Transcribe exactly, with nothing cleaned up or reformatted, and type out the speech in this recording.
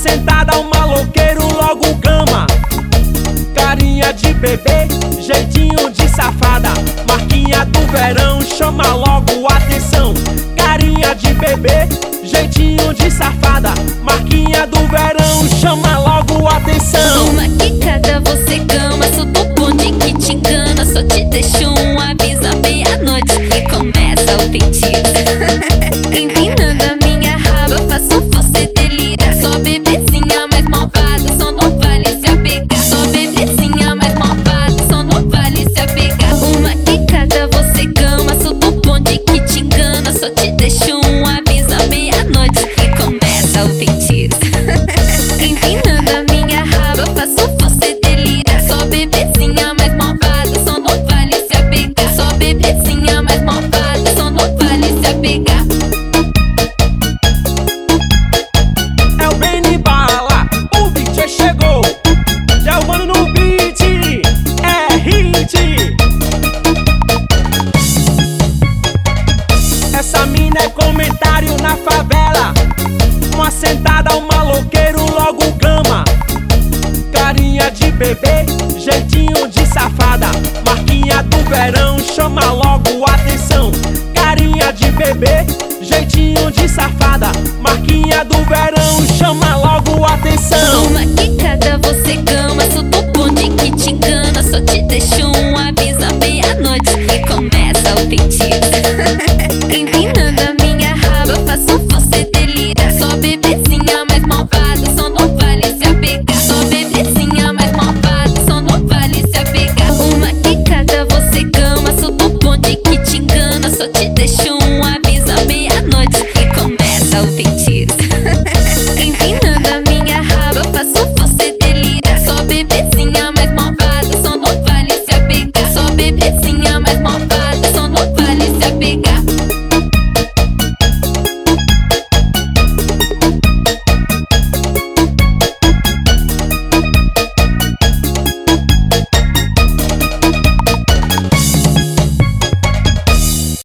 sentada, um maloqueiro logo gama. Carinha de bebê, jeitinho de safada. Marquinha do verão, chama logo atenção. Carinha de bebê, jeitinho de safada. Marquinha do verão, chama logo atenção. Uma quicada você gama, sou do bonde que te engana. Só te deixo um aviso à meia-noite que começa o feitiço. Empinando a minha raba, faço você delirar. Só bebezinha mais malvada, só não vale se apegar. Só bebezinha mais malvada, só não vale se apegar. Uma quicada você gama, sou do bonde que te engana. Só te deixo um aviso à meia-noite que começa o feitiço. Empinando a minha raba, faço você delirar. Só bebezinha mais malvada, só não vale se apegar. Só bebezinha mais malvada, só não vale se apegar. É o Benny Bala, o D J chegou. Já o mano no beat, é hit. Essa mina é comentário na favela. Uma sentada, um maloqueiro logo gama. Carinha de bebê, jeitinho de safada. Marquinha do verão, chama logo atenção. Carinha de bebê, jeitinho de safada. Marquinha do verão, chama logo atenção. Uma quicada você gama, sou do bonde que te engana. Só te deixo um